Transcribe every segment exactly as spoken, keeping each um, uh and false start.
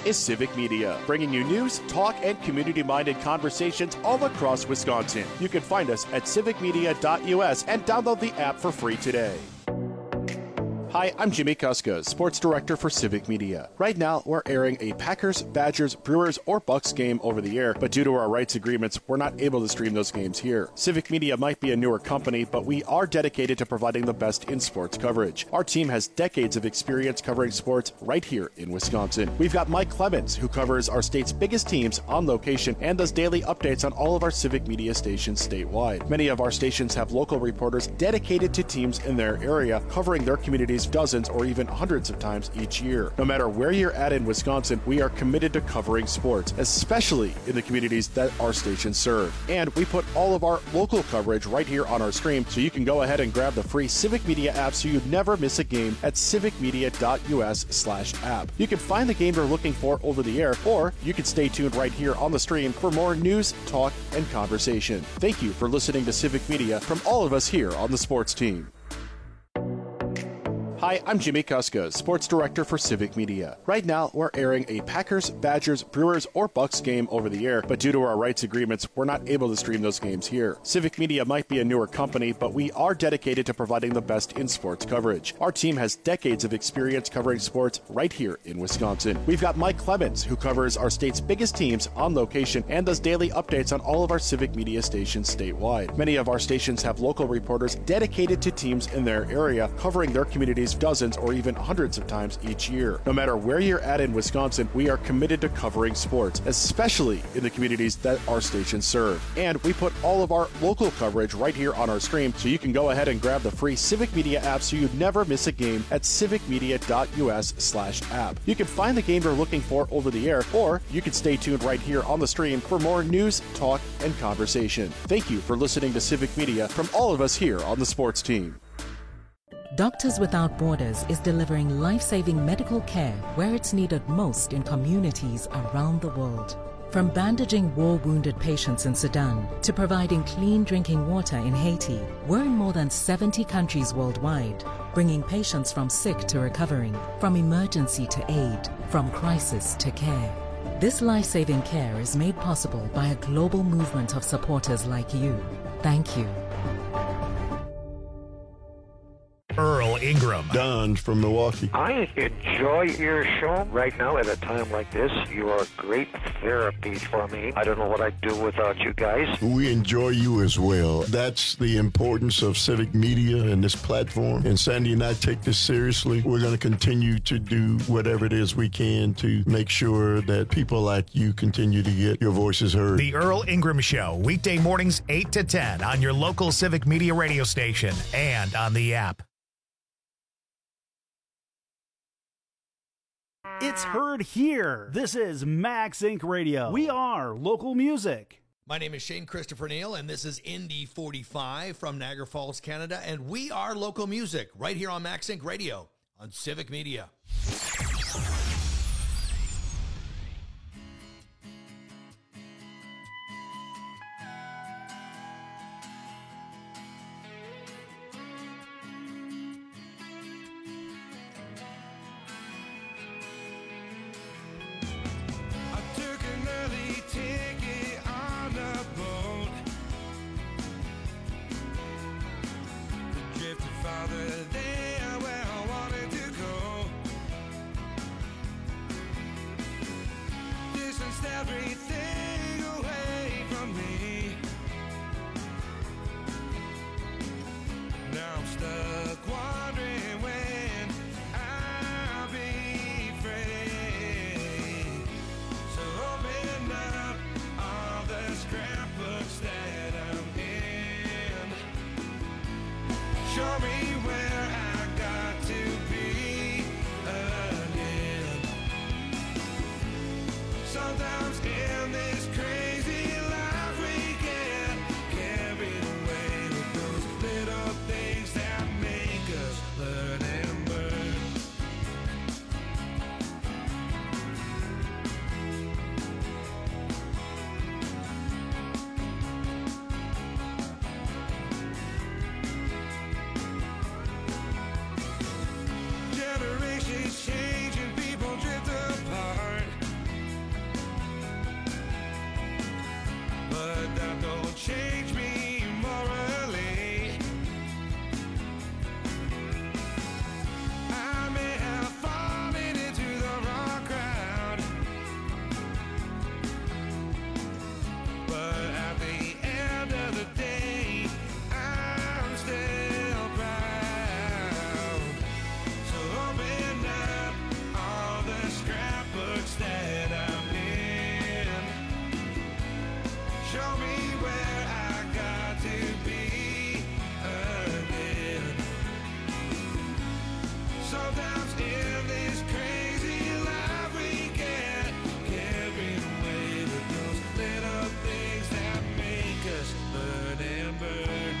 is Civic Media, bringing you news, talk, and community-minded conversations all across Wisconsin. You can find us at civic media dot U S and download the app for free today. Hi, I'm Jimmy Kuska, Sports Director for Civic Media. Right now, we're airing a Packers, Badgers, Brewers, or Bucks game over the air, but due to our rights agreements, we're not able to stream those games here. Civic Media might be a newer company, but we are dedicated to providing the best in sports coverage. Our team has decades of experience covering sports right here in Wisconsin. We've got Mike Clemens, who covers our state's biggest teams on location and does daily updates on all of our Civic Media stations statewide. Many of our stations have local reporters dedicated to teams in their area, covering their communities dozens or even hundreds of times each year. No matter where you're at in Wisconsin, we are committed to covering sports, especially in the communities that our stations serve. And we put all of our local coverage right here on our stream, so you can go ahead and grab the free Civic Media app so you never miss a game at civic media dot U S slash app. You can find the game you're looking for over the air, or you can stay tuned right here on the stream for more news, talk, and conversation. Thank you for listening to Civic Media from all of us here on the sports team. Hi, I'm Jimmy Kuska, Sports Director for Civic Media. Right now, we're airing a Packers, Badgers, Brewers, or Bucks game over the air, but due to our rights agreements, we're not able to stream those games here. Civic Media might be a newer company, but we are dedicated to providing the best in sports coverage. Our team has decades of experience covering sports right here in Wisconsin. We've got Mike Clemens, who covers our state's biggest teams on location and does daily updates on all of our Civic Media stations statewide. Many of our stations have local reporters dedicated to teams in their area, covering their communities dozens or even hundreds of times each year. No matter where you're at in Wisconsin, we are committed to covering sports, especially in the communities that our stations serve. And we put all of our local coverage right here on our stream, so you can go ahead and grab the free Civic Media app so you never miss a game at civic media dot U S slash app. You can find the game you're looking for over the air, or you can stay tuned right here on the stream for more news, talk, and conversation. Thank you for listening to Civic Media from all of us here on the sports team. Doctors Without Borders is delivering life-saving medical care where it's needed most in communities around the world. From bandaging war-wounded patients in Sudan to providing clean drinking water in Haiti, we're in more than seventy countries worldwide, bringing patients from sick to recovering, from emergency to aid, from crisis to care. This life-saving care is made possible by a global movement of supporters like you. Thank you. Earl Ingram. Don from Milwaukee. I enjoy your show right now at a time like this. You are great therapy for me. I don't know what I'd do without you guys. We enjoy you as well. That's the importance of Civic Media and this platform. And Sandy and I take this seriously. We're going to continue to do whatever it is we can to make sure that people like you continue to get your voices heard. The Earl Ingram Show, weekday mornings eight to ten on your local Civic Media radio station and on the app. It's heard here. This is Max Inc Radio. We are local music. My name is Shane Christopher Neal, and this is Indy forty-five from Niagara Falls, Canada, and we are local music right here on Max Inc Radio on Civic Media. don't change me morally. I may have fallen into the wrong crowd, but at the end of the day, I'm still proud. So open up all the scrapbooks that I'm in. Show me where I got to be again. Sometimes in this crazy life we get carried away with those little things that make us burn and burn.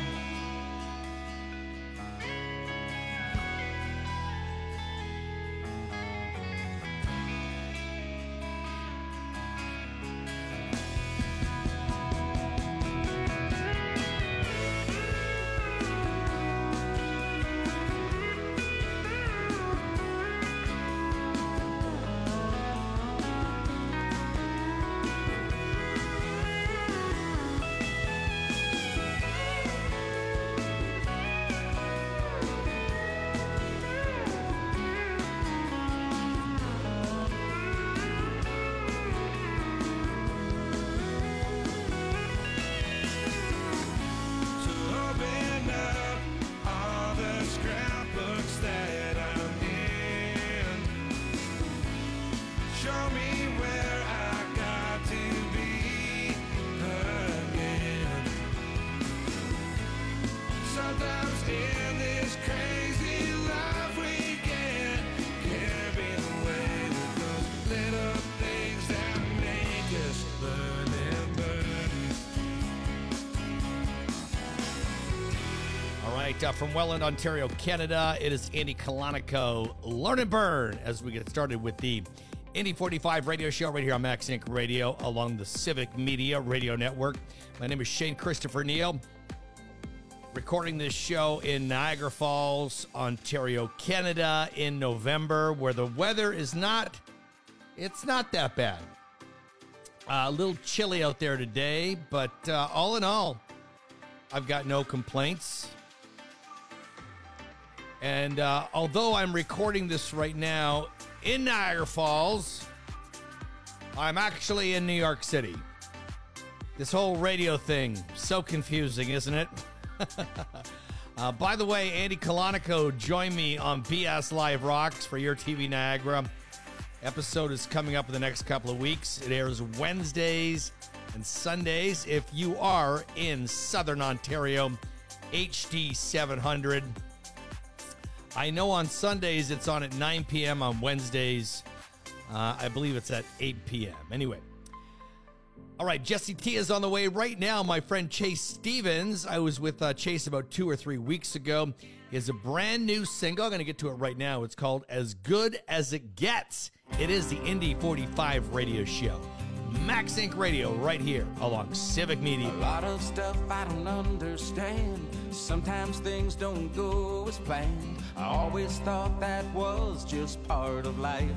So open up all the scrapbooks that I'm in. Show me where I got to be again. Sometimes in this crazy life we get carried away with those little things that make us burn and burn. All right, uh, from Welland, Ontario, Canada, it is Andy Kalanico. Learn and burn as we get started with the Indy forty-five radio show right here on Max Inc Radio along the Civic Media Radio Network. My name is Shane Christopher Neal. Recording this show in Niagara Falls, Ontario, Canada in November, where the weather is not, it's not that bad. Uh, a little chilly out there today, but uh, all in all, I've got no complaints. And uh, although I'm recording this right now in Niagara Falls, I'm actually in New York City. This whole radio thing, so confusing, isn't it? uh, by the way, Andy Kalanico joined me on B S Live Rocks for Your T V Niagara. Episode is coming up in the next couple of weeks. It airs Wednesdays and Sundays. If you are in Southern Ontario, H D seven hundred. I know on Sundays it's on at nine p.m. On Wednesdays, uh, I believe it's at eight p.m. Anyway. All right, Jesse T is on the way right now. My friend Chase Stevens. I was with uh, Chase about two or three weeks ago. He has a brand new single. I'm going to get to it right now. It's called As Good As It Gets. It is the Indy forty-five radio show. Max Inc Radio right here along Civic Media. A lot of stuff I don't understand. Sometimes things don't go as planned. I always thought that was just part of life.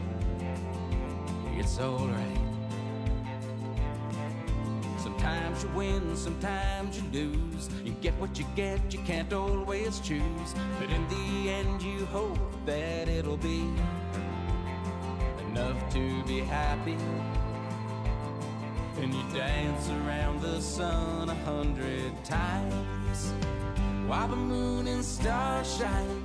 It's alright. Sometimes you win, sometimes you lose. You get what you get, you can't always choose. But in the end you hope that it'll be enough to be happy. And you dance around the sun a hundred times while the moon and stars shine.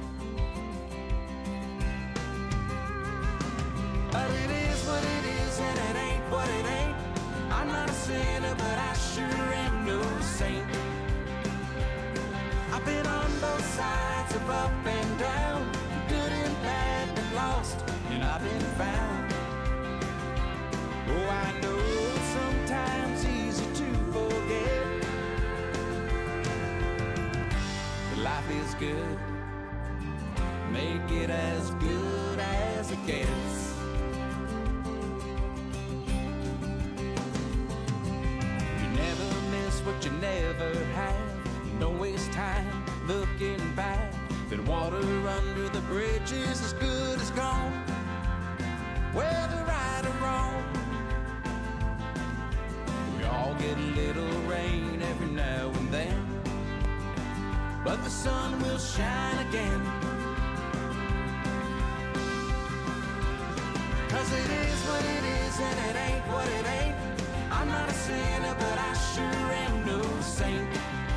But it is what it is and it ain't what it ain't. I'm not a sinner, but I sure am no saint. I've been on both sides of up and down, good and bad, been lost, and I've been found. Oh, I know it's sometimes easy to forget, but life is good. Make it as good as it gets. What you never had, don't waste time looking back. Then water under the bridge is as good as gone, whether right or wrong. We all get a little rain but the sun will shine again. Cause it is what it is and it ain't what it ain't. I'm not a sinner, but I sure am no saint.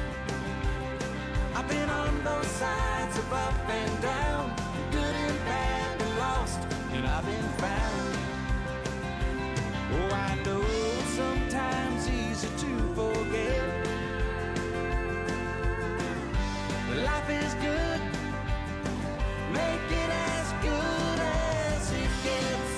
I've been on both sides of up and down, good and bad and lost, and I've been found. Oh, I know it's sometimes easy to forget. Life is good, make it as good as it gets.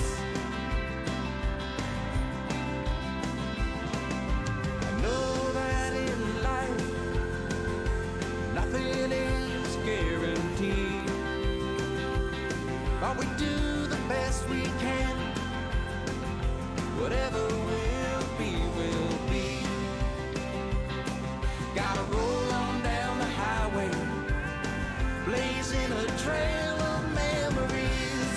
I know that in life nothing is guaranteed, but we do the best we can. Whatever will be, will be. Gotta roll on down the highway, blazing a trail of memories.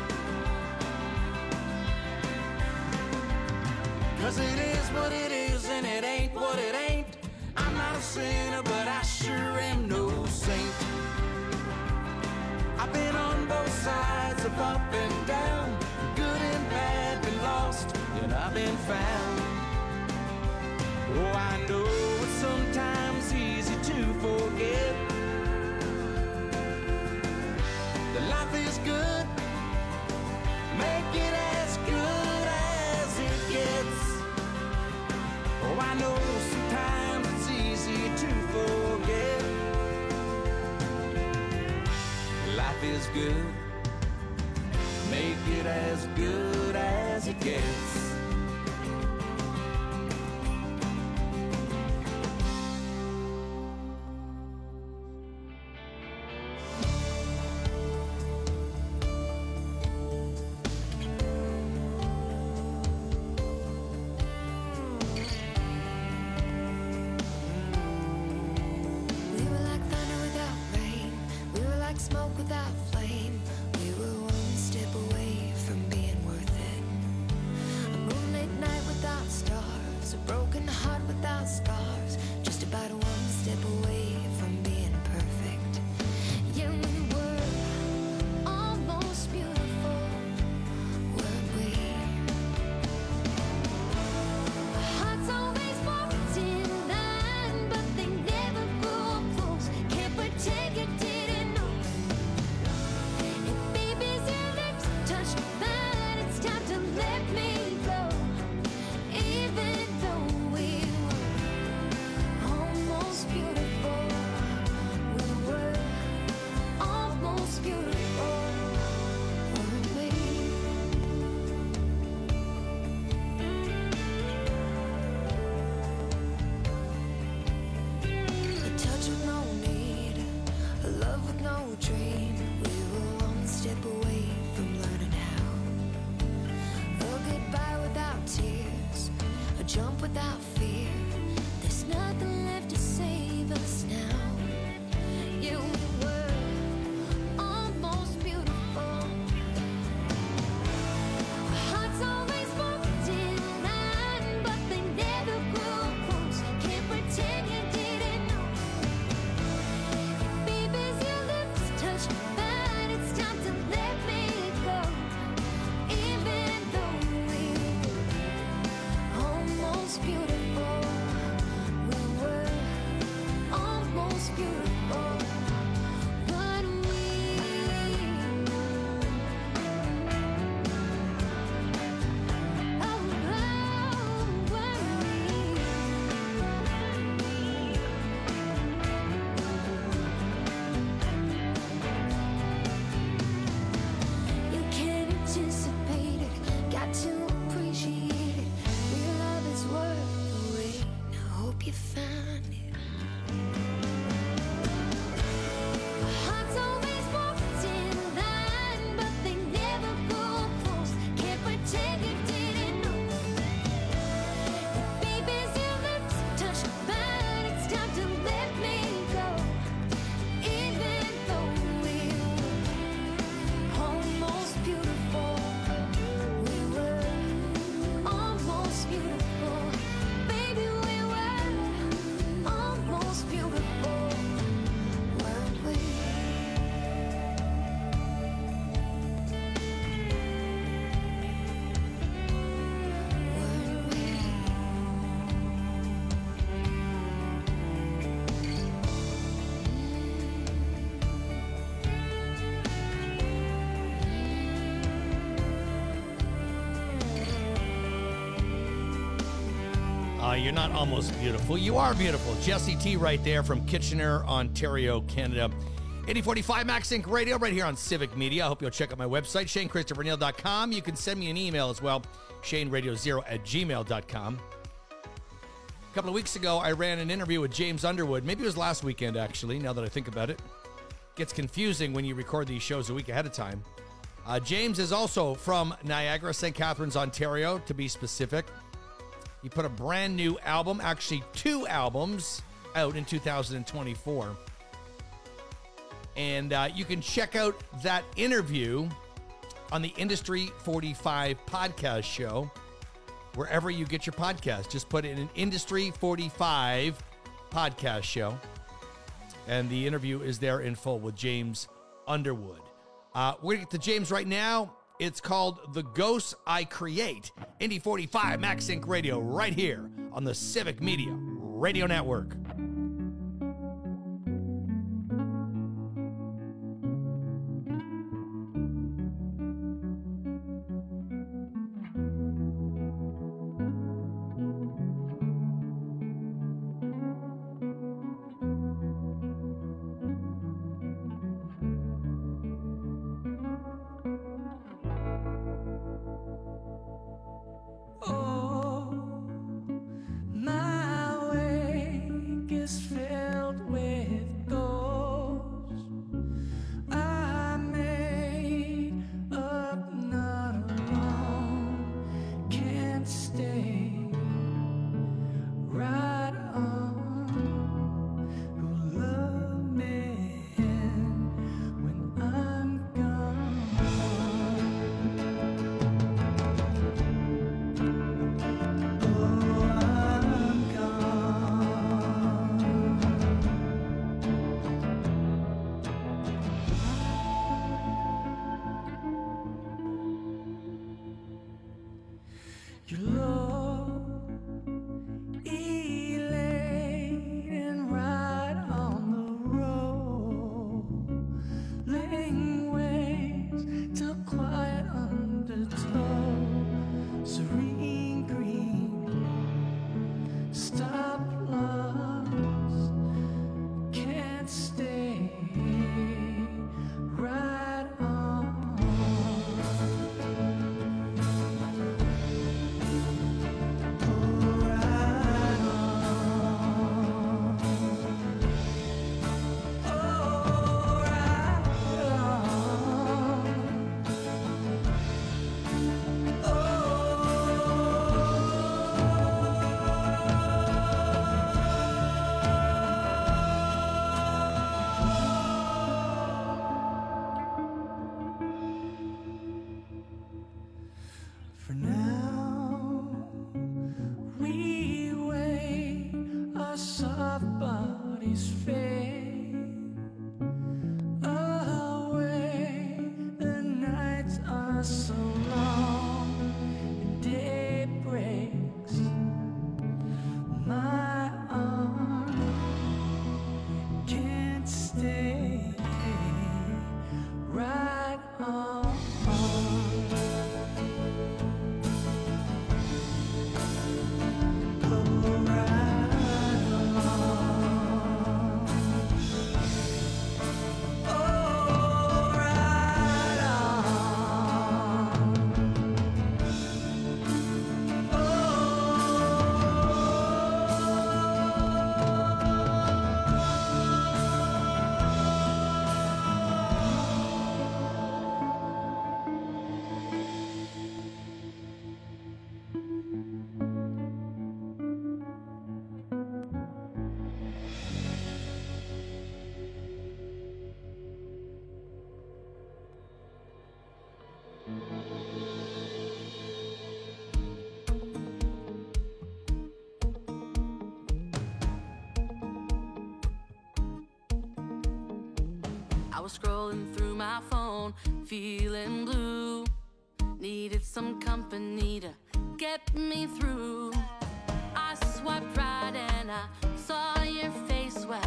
Cause it is what it is and it ain't what it ain't. I'm not a sinner, but I sure am no saint. I've been on both sides of up and down, good and bad, been lost, and I've been found. Oh, I know it's sometimes easy to forget. The life is good, make it as good as it gets. Oh, I know sometimes it's easy to forget. Life is good, make it as good as it gets. Smoke without flame, we were one step away from being worth it. A moonlit night without stars, a broken heart without scars, just about one step away from being perfect. Yeah, we were almost beautiful, weren't we? Our hearts always walked in line, but they never grew up close. Can't pretend you didn't know. Jump without fear, there's nothing left to save us now. Yeah, we were almost beautiful. Our hearts always walked in line, but they never grew close. Can't pretend you didn't know. Baby's your lips touch mine, it's time to let me go. Even though we almost beautiful. Uh, you're not almost beautiful. You are beautiful. Jesse T right there from Kitchener, Ontario, Canada. eighty forty-five Max Inc Radio right here on Civic Media. I hope you'll check out my website, Shane Christopher Neal dot com. You can send me an email as well, Shane Radio Zero at gmail dot com. A couple of weeks ago, I ran an interview with James Underwood. Maybe it was last weekend, actually, now that I think about it. Gets confusing when you record these shows a week ahead of time. Uh, James is also from Niagara, Saint Catharines, Ontario, to be specific. He put a brand new album, actually two albums, out in two thousand twenty-four. And uh, you can check out that interview on the Industry forty-five podcast show, wherever you get your podcast. Just put in an Industry forty-five podcast show. And the interview is there in full with James Underwood. Uh, we're going to get to James right now. It's called The Ghosts I Create. Indy forty-five Max Inc Radio right here on the Civic Media Radio Network. I was scrolling through my phone, feeling blue. Needed some company to get me through. I swiped right and I saw your face. Well,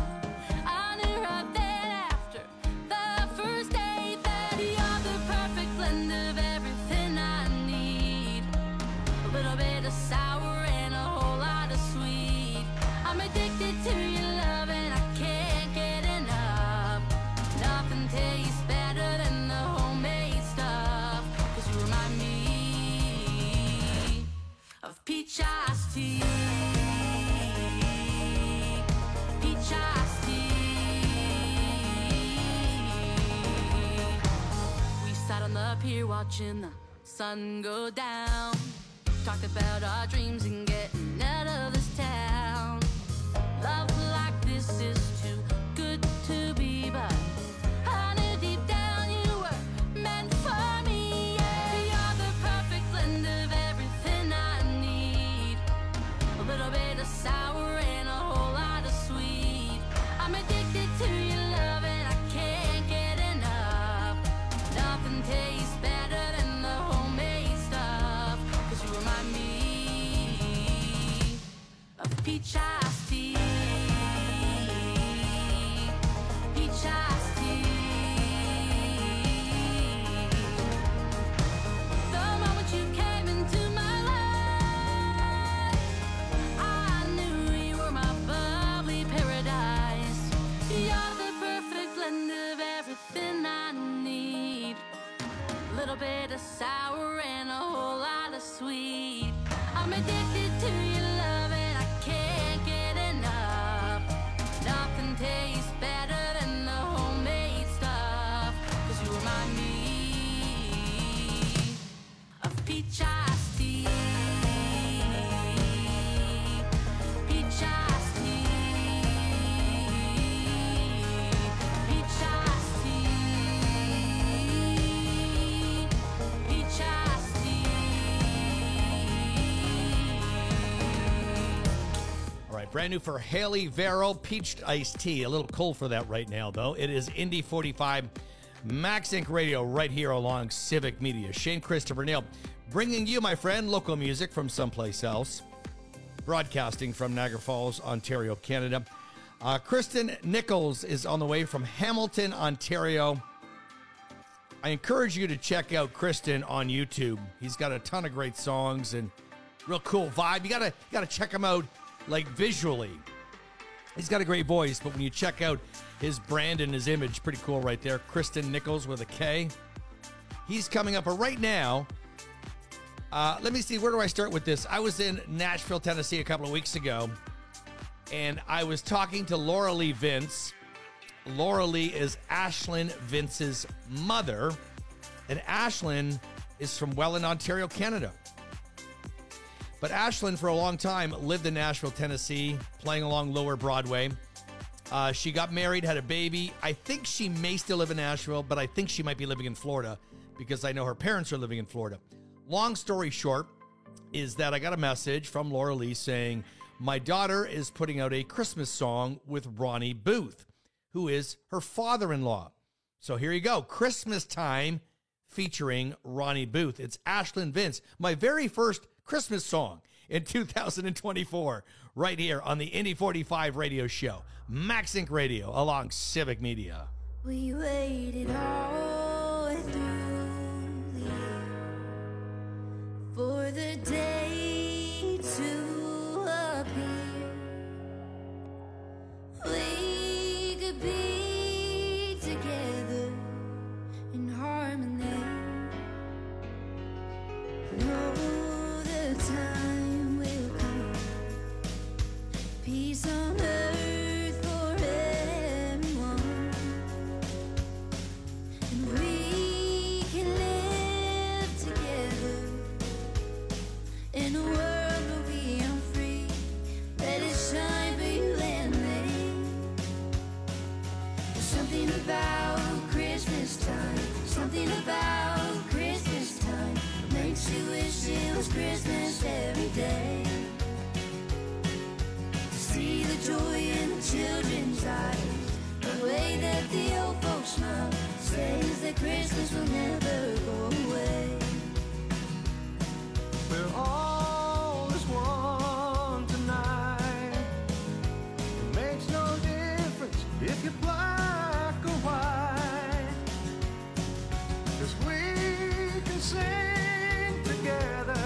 I knew right then after the first day that you're the perfect blend of everything I need. A little bit of sour and a whole lot of sweet. of peach iced tea. Peach iced tea. We sat on the pier watching the sun go down. Talked about our dreams and getting out of this town. Love like this is too good to be, but I knew deep down you were meant for me. Yeah, you're the perfect blend of everything I need. A little bit of sour and a whole lot of sweet. I'm addicted to your love and I can't get enough. Nothing tastes better than the homemade stuff. Cause you remind me of peach iced tea. Peach iced tea. The moment you came into my life, I knew you were my bubbly paradise. You're the perfect blend of everything I need. Little bit of sour and a whole lot of sweet. I'm addicted to your love and I can't get enough. Nothing tastes better than the homemade stuff. Cause you remind me of peach iced tea. Peach iced tea. Peach iced tea. Peach iced tea. All right, brand new for Haley Vero, peach iced tea. A little cold for that right now, though. It is Indy forty-five, Max Inc Radio, right here along Civic Media. Shane Christopher Neal, bringing you, my friend, local music from someplace else. Broadcasting from Niagara Falls, Ontario, Canada. Uh, Kristen Nichols is on the way from Hamilton, Ontario. I encourage you to check out Kristen on YouTube. He's got a ton of great songs and real cool vibe. You gotta, you gotta check him out, like, visually. He's got a great voice, but when you check out his brand and his image, pretty cool right there. Kristen Nichols with a K. He's coming up, but right now, uh, let me see, where do I start with this? I was in Nashville, Tennessee a couple of weeks ago, and I was talking to Laura Lee Vince. Laura Lee is Ashlyn Vince's mother, and Ashlyn is from Welland, Ontario, Canada. But Ashlyn, for a long time, lived in Nashville, Tennessee, playing along Lower Broadway. Uh, she got married, had a baby. I think she may still live in Nashville, but I think she might be living in Florida because I know her parents are living in Florida. Long story short is that I got a message from Laura Lee saying, my daughter is putting out a Christmas song with Ronnie Booth, who is her father-in-law. So here you go, Christmas Time featuring Ronnie Booth. It's Ashlyn Vince, my very first Christmas song in two thousand twenty-four, right here on the Indy forty-five radio show, Max Inc Radio, along Civic Media. We waited all through the year for the day to appear. We could be together in harmony. No, the time will come. Peace on earth for everyone. And we can live together in a world where we are free. Let it shine for you and me. There's something about Christmas time. Something about Christmas time makes you wish it was Christmas every day. To see the joy in the children's eyes, the way that the old folks smile, says that Christmas will never go away. We're all as one tonight. It makes no difference if you're black or white, 'cause we can sing together,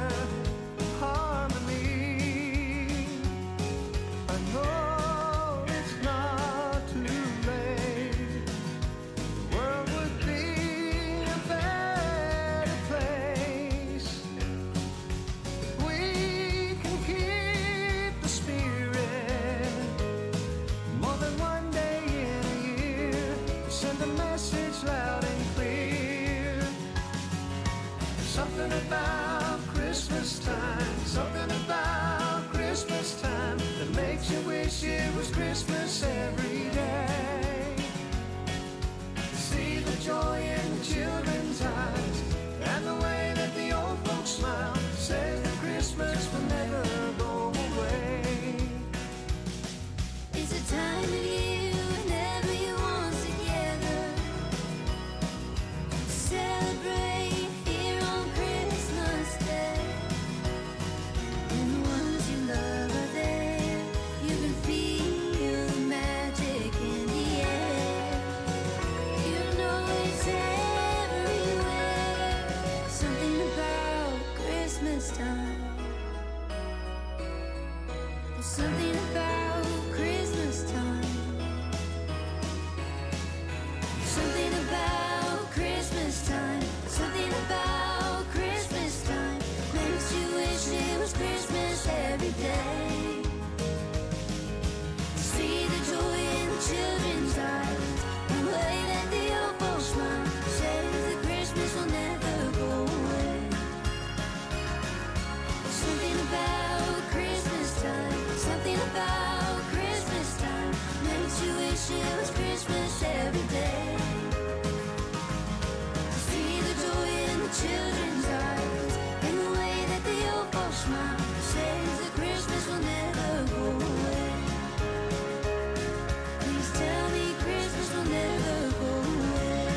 harmony. I know it's not too late. The world would be a better Something about Christmas time. Something about Christmas time. Something about Christmas time makes you wish it was Christmas every day. To see the joy in the children's eyes, the way that the old folks smile, says that Christmas will never go away. Something about Christmas time. Something about Christmas time makes you wish it was Christmas every day. To see the joy in the children's eyes and the way that the old folks smile says that Christmas will never go away. Please tell me Christmas will never go away.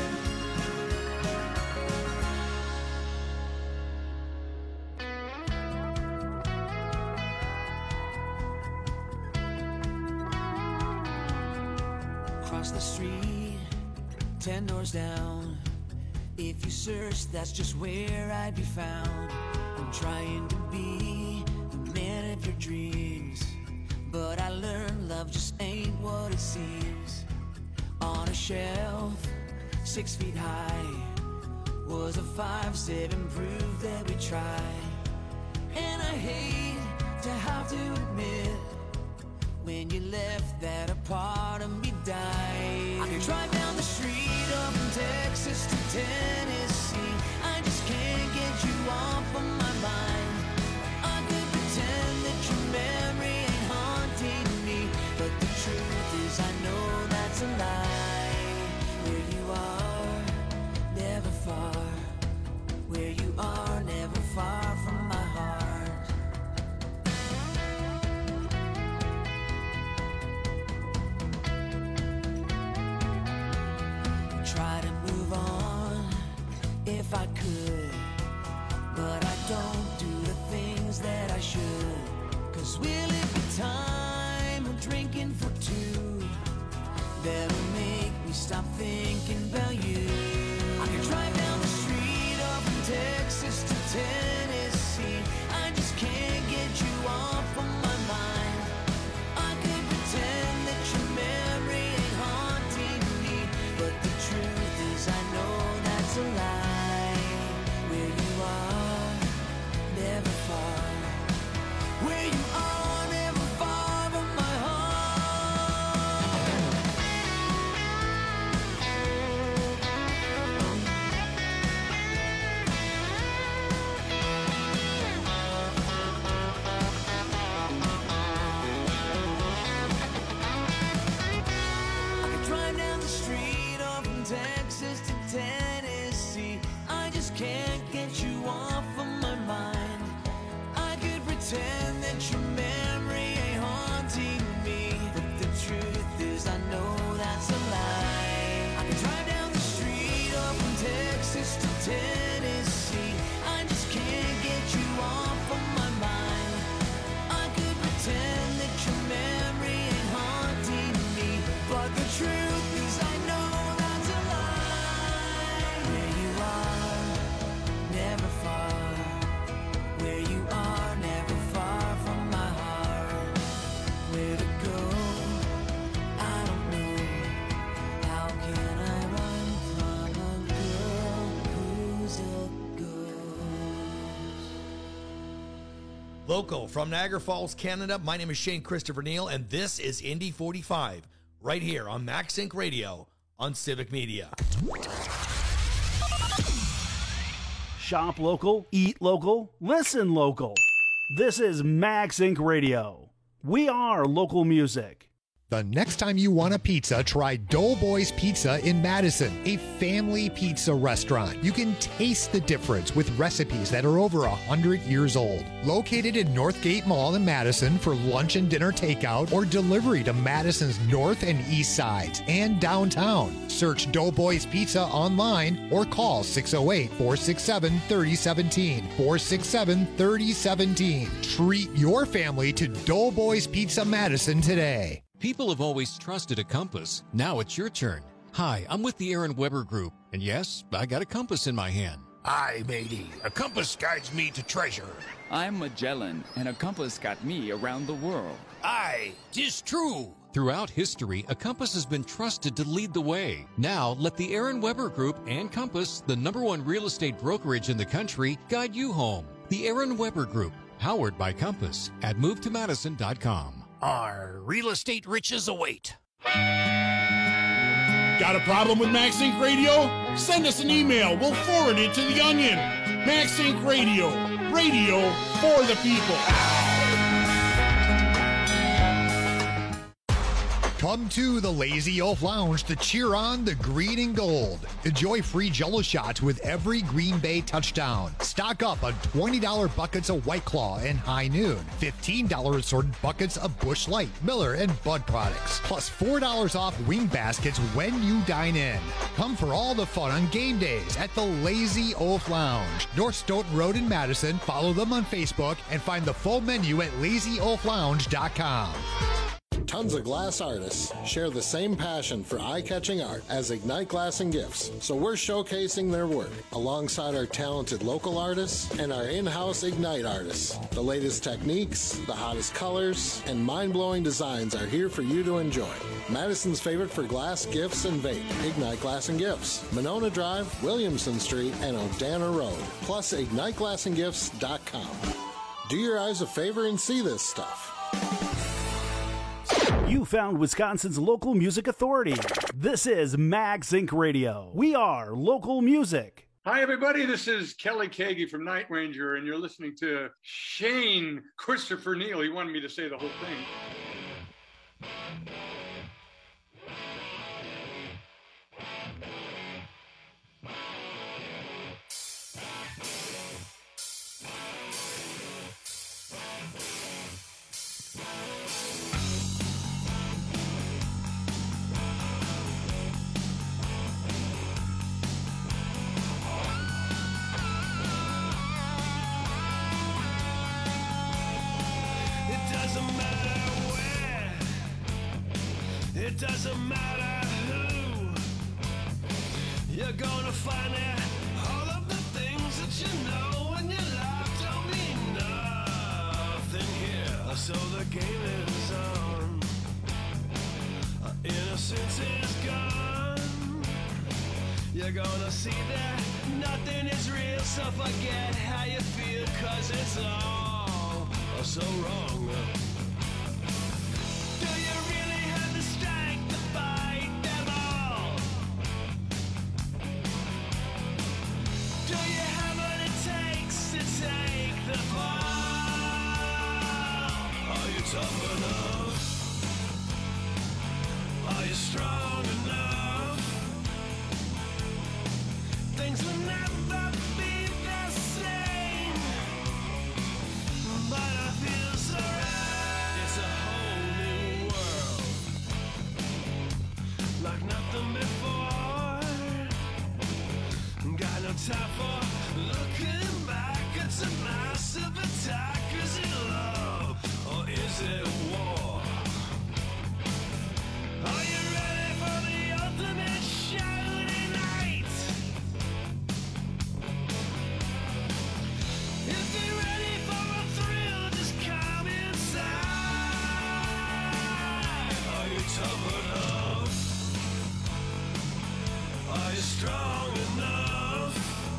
Across the street, ten doors down. If you search, that's just where I'd be found. I'm trying to be the man of your dreams, but I learned love just ain't what it seems. On a shelf, six feet high, was a five seven proof that we tried. And I hate to have to admit, when you left, that a part of me died. I could drive down the street up from Texas to Tennessee, I just can't get you off of my mind. I could pretend that your memory ain't haunting me, but the truth is I know that's a lie. Where you are, never far. Where you are, never far from my heart. Try to move on if I could, but I don't do the things that I should. Cause will it be time of drinking for two that'll make me stop thinking about you? I could drive down the street up from Texas to Tennessee, I just can't get you off of my mind. I could pretend that your memory ain't haunting me, but the truth is I know that's a lie. Where you are, never far. Where you are, never far from my I could drive down the street up from Texas to Tennessee, I just can't get you off of my mind. I could pretend that your memory ain't haunting me, but the truth is I know that's a lie. I could drive down the street up from Texas to Tennessee, I just can't get you off of my mind. I could pretend that your memory ain't haunting me, but the truth is I know that's a lie. Where you are, never far. Where you are, never far from my heart. Where to go, I don't know. How can I run from a girl who's a ghost? Local from Niagara Falls, Canada, my name is Shane Christopher Neal, and this is Indy forty-five, right here on Max Inc Radio on Civic Media. Shop local, eat local, listen local. This is Max Incorporated. Radio. We are local music. The next time you want a pizza, try Doughboys Pizza in Madison, a family pizza restaurant. You can taste the difference with recipes that are over one hundred years old. Located in Northgate Mall in Madison for lunch and dinner takeout or delivery to Madison's north and east sides and downtown. Search Doughboys Pizza online or call six oh eight, four six seven, three oh one seven, four six seven, three oh one seven. Treat your family to Doughboys Pizza Madison today. People have always trusted a compass. Now it's your turn. Hi, I'm with the Aaron Weber Group, and yes, I got a compass in my hand. Aye, matey. A compass guides me to treasure. I'm Magellan, and a compass got me around the world. Aye, 'tis true. Throughout history, a compass has been trusted to lead the way. Now, let the Aaron Weber Group and Compass, the number one real estate brokerage in the country, guide you home. The Aaron Weber Group, powered by Compass, at move to madison dot com. Our real estate riches await. Got a problem with MaxInc Radio? Send us an email. We'll forward it to the Onion. MaxInc Radio. Radio for the people. Come to the Lazy Oaf Lounge to cheer on the green and gold. Enjoy free Jell-O shots with every Green Bay touchdown. Stock up on twenty dollars buckets of White Claw and High Noon. fifteen dollars assorted buckets of Busch Light, Miller, and Bud products. Plus four dollars off wing baskets when you dine in. Come for all the fun on game days at the Lazy Oaf Lounge. North Stoughton Road in Madison. Follow them on Facebook and find the full menu at lazy oaf lounge dot com. Tons of glass artists share the same passion for eye-catching art as Ignite Glass and Gifts, so we're showcasing their work alongside our talented local artists and our in-house Ignite artists. The latest techniques, the hottest colors, and mind-blowing designs are here for you to enjoy. Madison's favorite for glass, gifts, and vape, Ignite Glass and Gifts, Monona Drive, Williamson Street, and Odana Road, plus ignite glass and gifts dot com. Do your eyes a favor and see this stuff. You found Wisconsin's local music authority. This is MagZinc Radio. We are local music. Hi, everybody. This is Kelly Kagi from Night Ranger, and you're listening to Shane Christopher Neal. He wanted me to say the whole thing. It doesn't matter who you're gonna find it. All of the things that you know in your life don't mean nothing here. So the game is on. Our innocence is gone. You're gonna see that nothing is real. So forget how you feel, cause it's all so wrong. Do you really have the strength to fight them all? Do you have what it takes to take the fall? Are you tough enough? Are you strong enough? Things will never be the same, but I feel so right. It's a whole new world, like nothing before. Got no time for looking back. It's a massive attack. Is it love or is it war? Are you ready for the ultimate show tonight? If you're ready for a thrill, just come inside. Are you tough enough? Are you strong enough?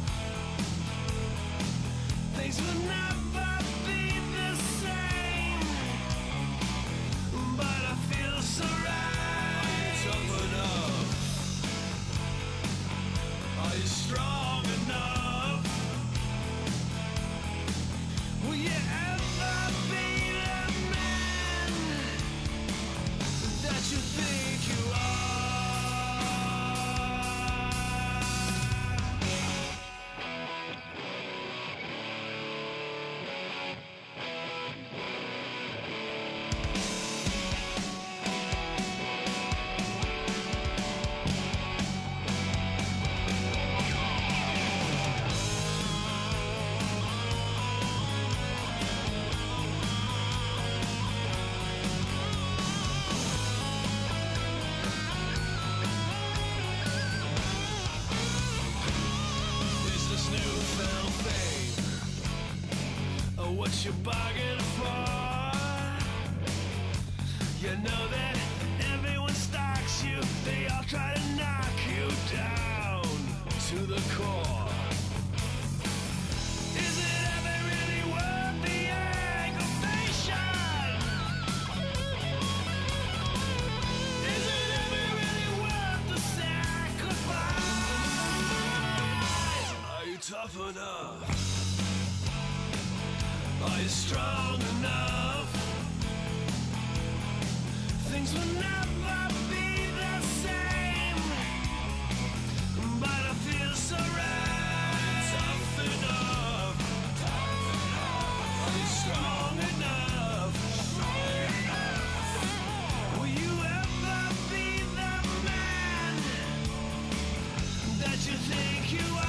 Things will never be the same, but I feel so right. Are you tough enough? Are you strong enough? Will you ever be the man that you think you are? you bargained for. You know that everyone stalks you, they all try to knock you down to the core. Is it ever really worth the aggravation? Is it ever really worth the sacrifice? Are you tough enough? Are you strong enough? Things will never be the same, but I feel so right. Tough enough. Are you strong enough? Will you ever be the man that you think you are?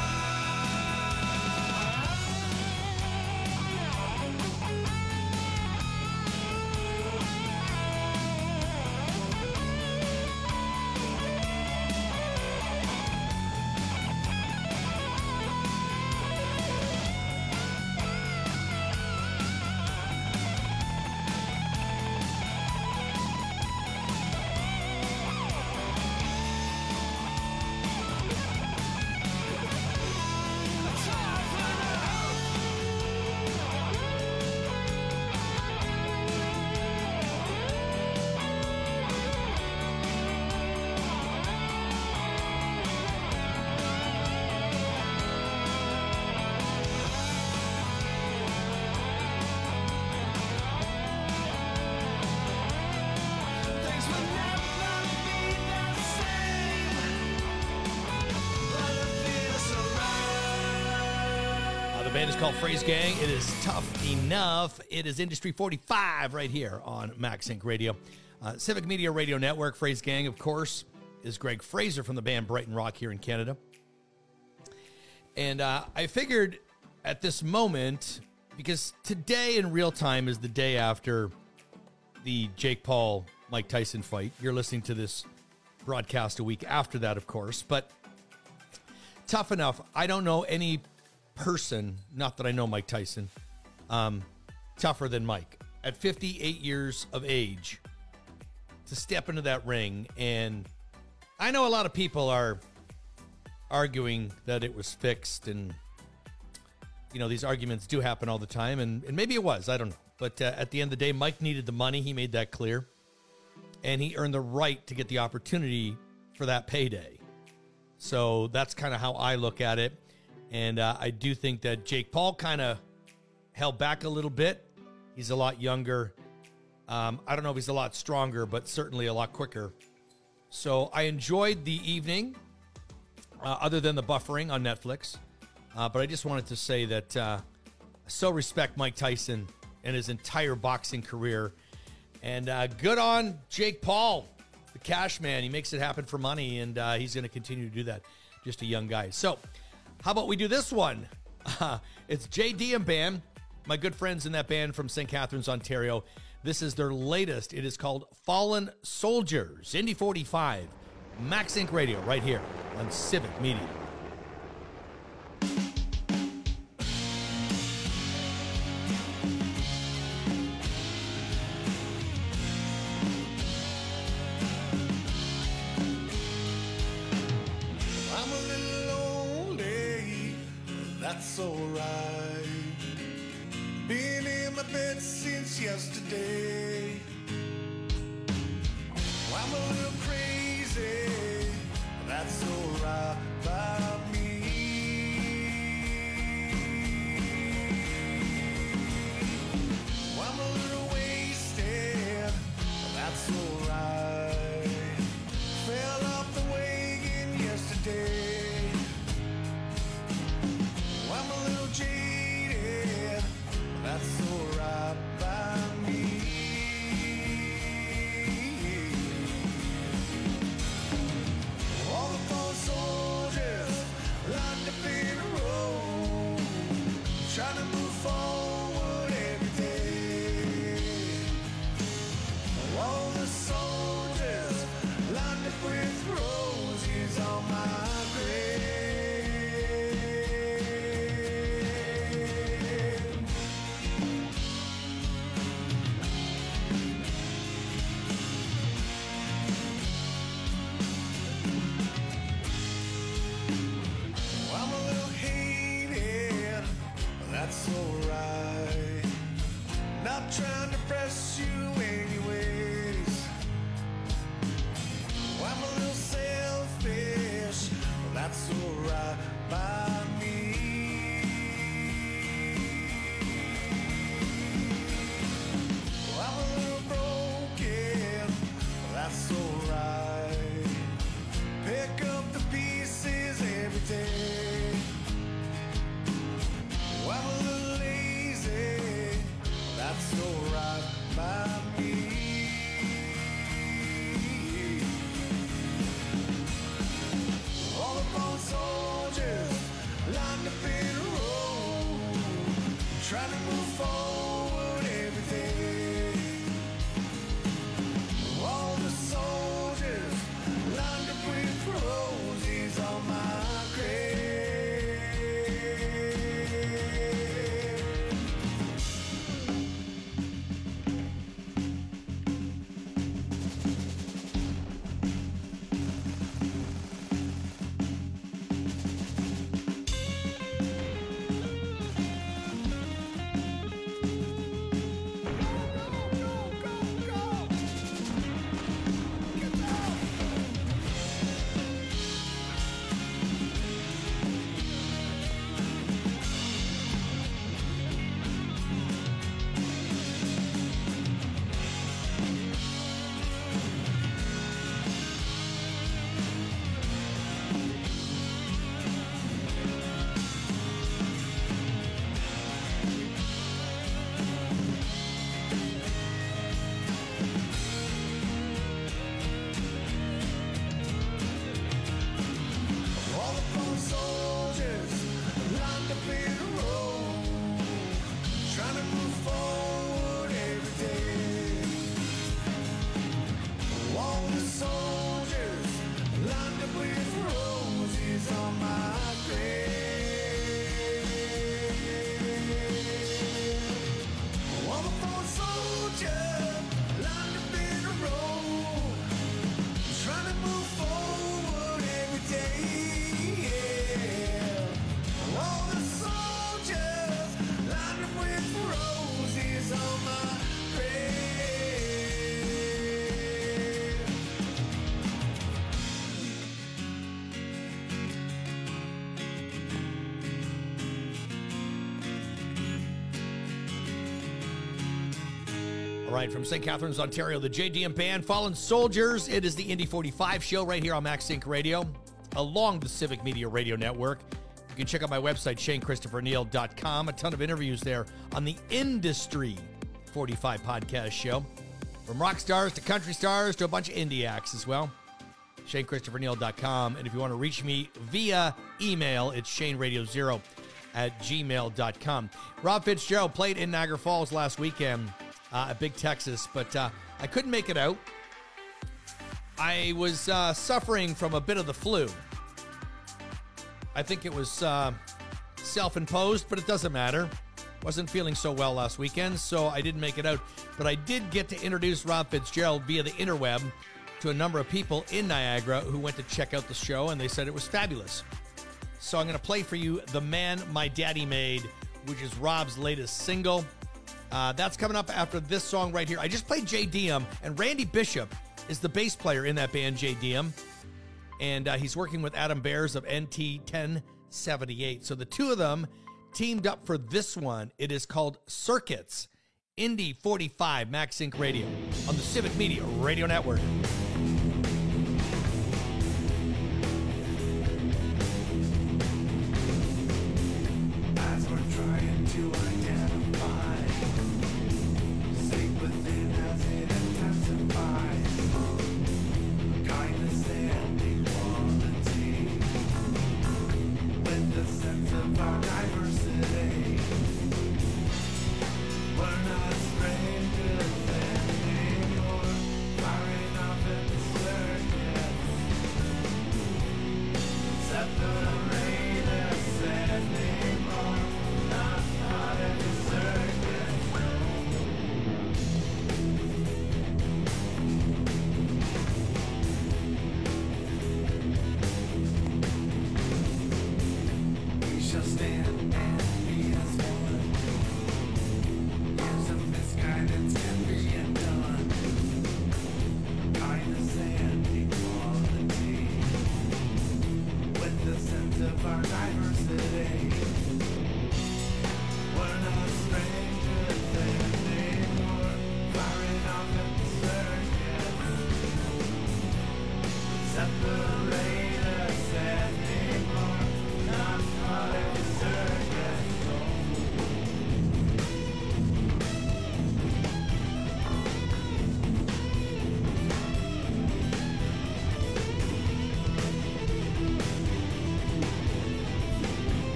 Band is called Phrase Gang. It is tough enough. It is Industry forty-five right here on MaxSync Radio. Uh, Civic Media Radio Network. Phrase Gang, of course, is Greg Fraser from the band Brighton Rock here in Canada. And uh, I figured at this moment, because today in real time is the day after the Jake Paul, Mike Tyson fight. You're listening to this broadcast a week after that, of course. But tough enough. I don't know any person, not that I know Mike Tyson, um, tougher than Mike. At fifty-eight years of age, to step into that ring, and I know a lot of people are arguing that it was fixed, and, you know, these arguments do happen all the time, and, and maybe it was, I don't know. But uh, at the end of the day, Mike needed the money. He made that clear, and he earned the right to get the opportunity for that payday. So that's kind of how I look at it. And uh, I do think that Jake Paul kind of held back a little bit. He's a lot younger. Um, I don't know if he's a lot stronger, but certainly a lot quicker. So I enjoyed the evening, uh, other than the buffering on Netflix. Uh, but I just wanted to say that uh, I so respect Mike Tyson and his entire boxing career. And uh, good on Jake Paul, the cash man. He makes it happen for money, and uh, he's going to continue to do that. Just a young guy. So how about we do this one? Uh, it's J D and Band, my good friends in that band from Saint Catharines, Ontario. This is their latest. It is called Fallen Soldiers. Indy forty-five, MaxSync Radio, right here on Civic Media. That's alright. Been in my bed since yesterday. I'm a little crazy. That's alright by me. I'm a little wasted. That's alright. Fell off the wagon yesterday. I'm a little jaded, that's alright by me. All the fallen trying to press you anyways. Well, I'm a little selfish, well, that's alright by me. Well, I'm a little broken, well, that's alright. Pick up the pieces every day. Well, I'm a little lazy, that's alright by me. All the bone soldiers lined up in a row, trying to move forward every day. All the soldiers lined up with roses on my grave. All the bone soldiers lined up in a row, trying to move forward every day. All the soldiers lined up with roses on my grave. All the bone soldiers lined up in a row, trying to move forward every day. All the soldiers lined up with roses on my grave. All right, from Saint Catharines, Ontario, the J D M Band, Fallen Soldiers. It is the Indy forty-five show right here on Max Inc Radio, along the Civic Media Radio Network. You can check out my website, Shane Christopher Neal dot com. A ton of interviews there on the Industry forty-five podcast show. From rock stars to country stars to a bunch of indie acts as well. Shane Christopher Neal dot com. And if you want to reach me via email, it's Shane Radio Zero at gmail dot com. Rob Fitzgerald played in Niagara Falls last weekend uh, at Big Texas, but uh, I couldn't make it out. I was uh, suffering from a bit of the flu. I think it was uh, self-imposed, but it doesn't matter. Wasn't feeling so well last weekend, so I didn't make it out. But I did get to introduce Rob Fitzgerald via the interweb to a number of people in Niagara who went to check out the show, and they said it was fabulous. So I'm going to play for you The Man My Daddy Made, which is Rob's latest single. Uh, that's coming up after this song right here. I just played J D M, and Randy Bishop is the bass player in that band, J D M. And uh, he's working with Adam Bears of N T ten seventy-eight. So the two of them teamed up for this one. It is called Circuits, Indy forty-five, Max Inc Radio on the Civic Media Radio Network. As we're trying to identify, sleep within as it intensifies. Kindness and equality, with the sense of our diversity. We're not strangers anymore, firing off at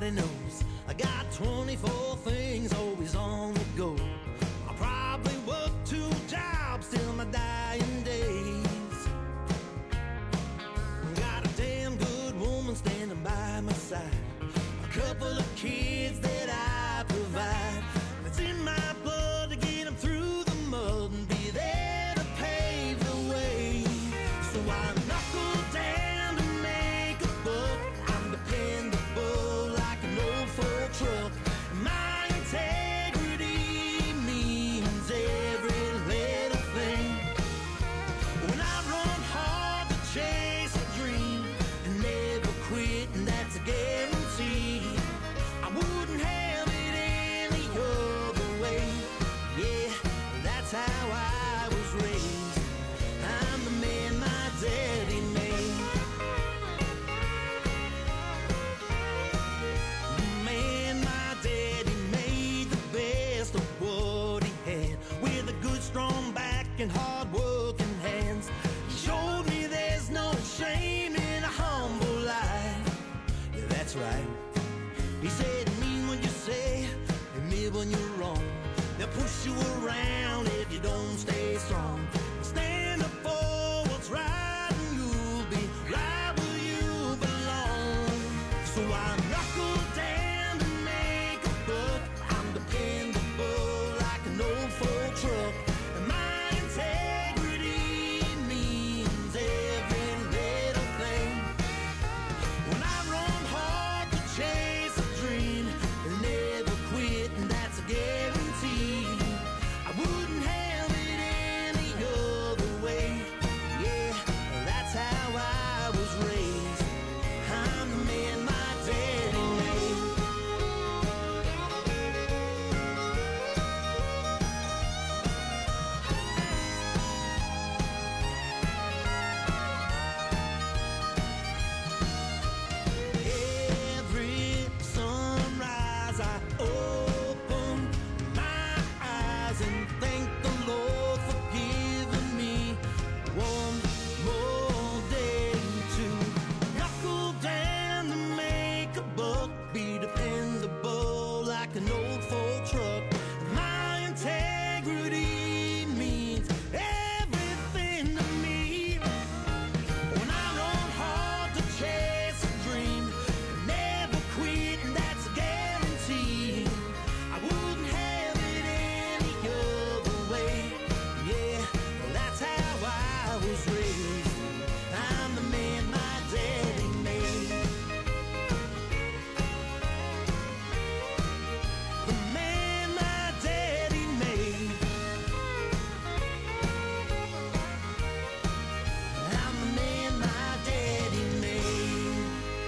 nobody knows. I got twenty-four things always on the go. I'll probably work two jobs till my dying days. Got a damn good woman standing by my side. A couple of kids that I provide. It's in my blood to get them through the mud and be there to pave the way. So I knuckle down to make a buck. I'm dependable like an old Ford truck. My integrity means every little thing. When I run hard to chase a dream and never quit, and that's a guarantee. I wouldn't have it any other way. Yeah, that's how I was raised. I'm the man my daddy made. The man my daddy made, the best of what he had, with a good strong back and hard working hands. He showed me there's no shame in a humble life. Yeah, that's right. He said, mean when you say, admit when you're wrong. They'll push you around if you don't stay strong. Stand up for what's right and you'll be right where you belong. So I knuckle down to make a buck. I'm dependable like an old Ford truck. And my integrity means every little thing. When I run hard to chase a dream and never quit, and that's a guarantee. I wouldn't have it any other way. Yeah, that's how I was raised. I'm the man my daddy made. Every sunrise I open my eyes and thank the Lord for giving me one more day to knuckle down to make a buck, be dependable like an old Ford truck. My integrity means everything to me. When I run hard to chase a dream, never quit, and that's a guarantee. I wouldn't have it any other way. Yeah, that's how I was raised. I'm the man my daddy made. The man my daddy made. I'm the man my daddy made.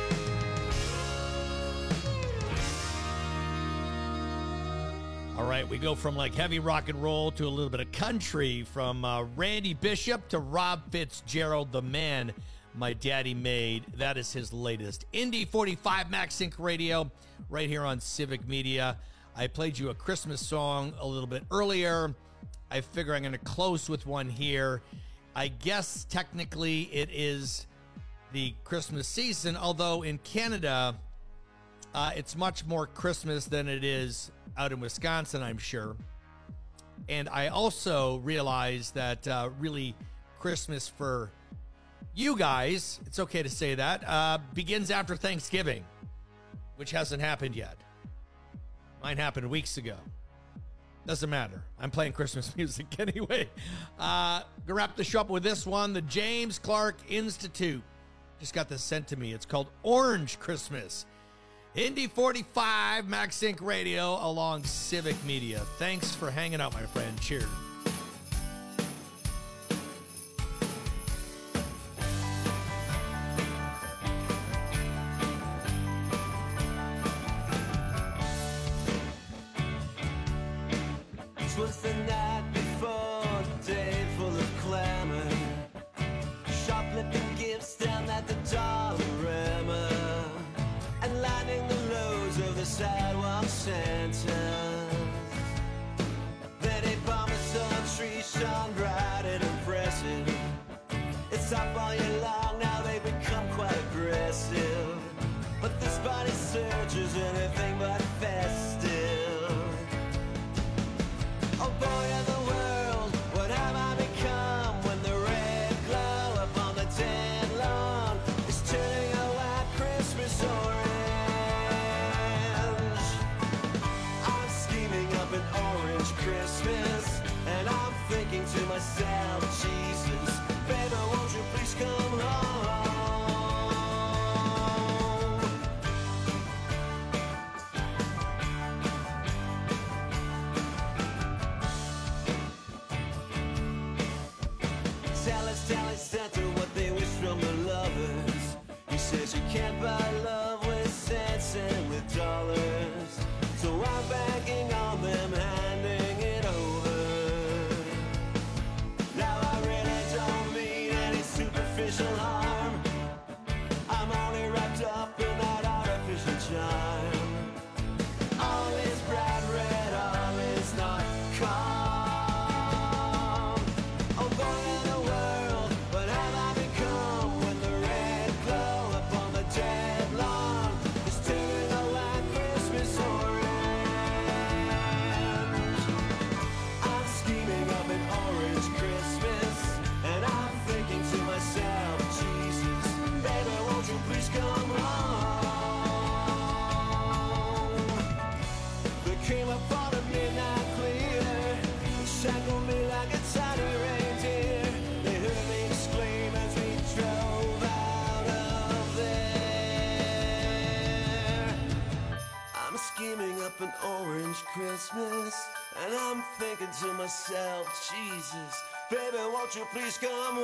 All right, we go from like heavy rock and roll to a little bit of country, from uh, Randy Bishop to Rob Fitzgerald, the man my daddy made. That is his latest. Indy forty-five Max Sync Radio, right here on Civic Media. I played you a Christmas song a little bit earlier. I figure I'm going to close with one here. I guess technically it is the Christmas season, although in Canada, uh, it's much more Christmas than it is out in Wisconsin, I'm sure. And I also realized that uh, really Christmas for you guys, it's okay to say that, uh, begins after Thanksgiving, which hasn't happened yet. Mine happened weeks ago. Doesn't matter. I'm playing Christmas music anyway. Uh, gonna wrap the show up with this one. The James Clark Institute just got this sent to me. It's called Orange Christmas. Indy forty-five Max Sync Radio along Civic Media. Thanks for hanging out, my friend. Cheers. This was the night before the day full of clamor. Shoplifting gifts down at the Dollarama, and lining the roads of the sidewalk Santas. Then a parmesan tree shone bright and impressive. It's up all year long, now they become quite aggressive. But this body searches anything but festive. Oh boy of the world, what have I become when the red glow upon the dead lawn is turning a white Christmas orange? I'm scheming up an orange Christmas, and I'm thinking to myself, Jesus, baby, won't you please come home? Tell us, tell us, Santa, what they wish from the lovers. He says you can't buy love with cents and with dollars. So I'm banking on them handing it over. Now I really don't mean any superficial harm. I'm only wrapped up in that artificial charm. All is bright red, all is not calm. Oh boy of the world, what have I become when the red glow upon the dead lawn is turning a white Christmas orange? I'm scheming up an orange Christmas, and I'm thinking to myself, Jesus, baby, won't you please come home? There came upon a midnight clear, shackled me like a tiny reindeer. They heard me exclaim as we drove out of there. I'm scheming up an orange Christmas, and I'm thinking to myself, Jesus, baby, won't you please come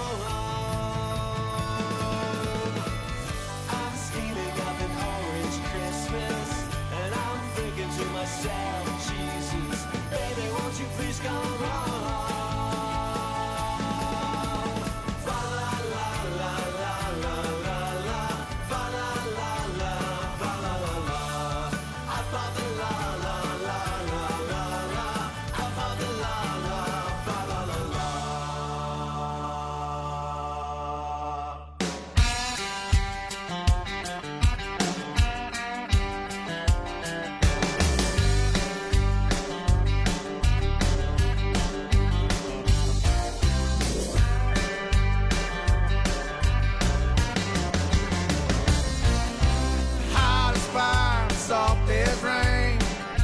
home? I'm scheming up an orange Christmas, and I'm thinking to myself, Jesus, baby, won't you please come home? Fa la la la la la la la, fa la la la, fa la la la. I thought the la la la la la la, I thought the la la, fa la la la. Hot as fire, soft as rain.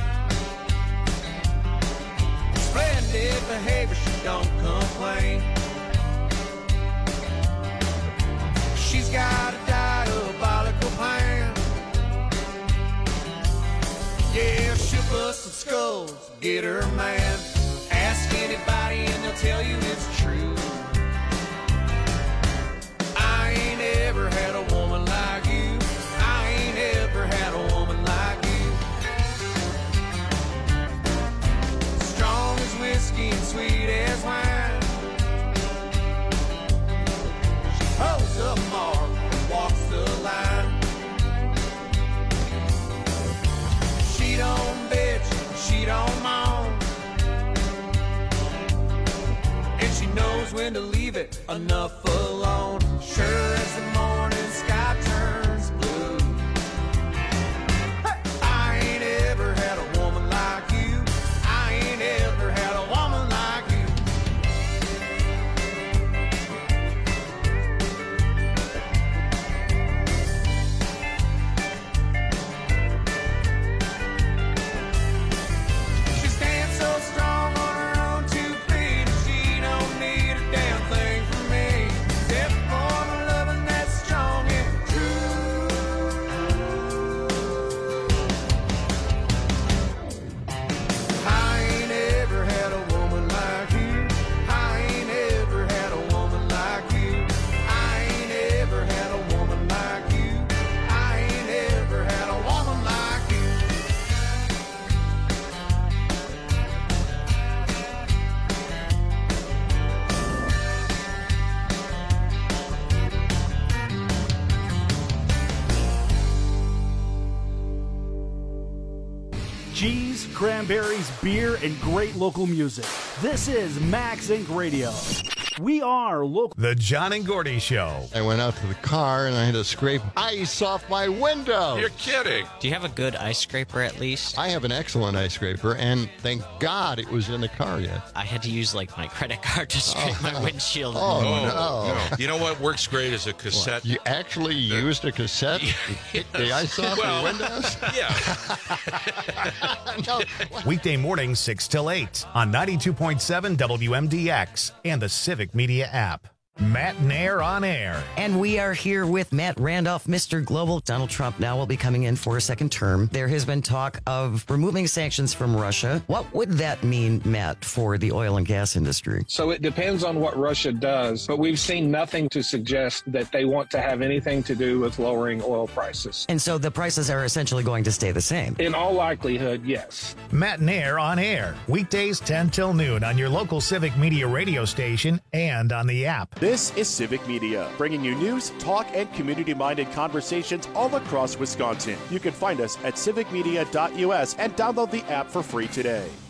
Splendid behavior, she don't complain. She's got a diabolical plan. Yeah, she'll bust some skulls, get her man. Ask anybody and they'll tell you it's true. I ain't ever had a woman like you. I ain't ever had a woman like you. Strong as whiskey and sweet as wine. She holds up mark and walks the line. She don't bitch, she don't moan. And she knows when to leave it enough alone. Sure as the morning sky turns blue. Hey! I ain't ever had a woman like you. I ain't ever had a woman like you. She stands so strong on her own two feet, and she don't need a damn thing from me. Except for the loving that's strong and true. I ain't ever had a woman like you. I ain't ever had a woman like you. I ain't ever had a woman like you. I ain't ever had a woman like you. Cheese, cranberries, beer, and great local music. This is Max Inc Radio. We are local. The John and Gordy Show. I went out to the car and I had to scrape ice off my window. You're kidding. Do you have a good ice scraper at least? I have an excellent ice scraper, and thank God it was in the car yet. I had to use like my credit card to scrape Oh, my windshield. Oh, Oh, no. no. You know what works great is a cassette. You actually used a cassette to get the ice off Well, your windows? Yeah. No. Weekday mornings six till eight on ninety-two point seven W M D X and the Civic Media app. Matt Nair on air. And we are here with Matt Randolph, Mister Global. Donald Trump now will be coming in for a second term. There has been talk of removing sanctions from Russia. What would that mean, Matt, for the oil and gas industry? So it depends on what Russia does, but we've seen nothing to suggest that they want to have anything to do with lowering oil prices. And so the prices are essentially going to stay the same? In all likelihood, yes. Matt Nair on air. Weekdays ten till noon on your local Civic Media radio station and on the app. This is Civic Media, bringing you news, talk, and community-minded conversations all across Wisconsin. You can find us at civic media dot U S and download the app for free today.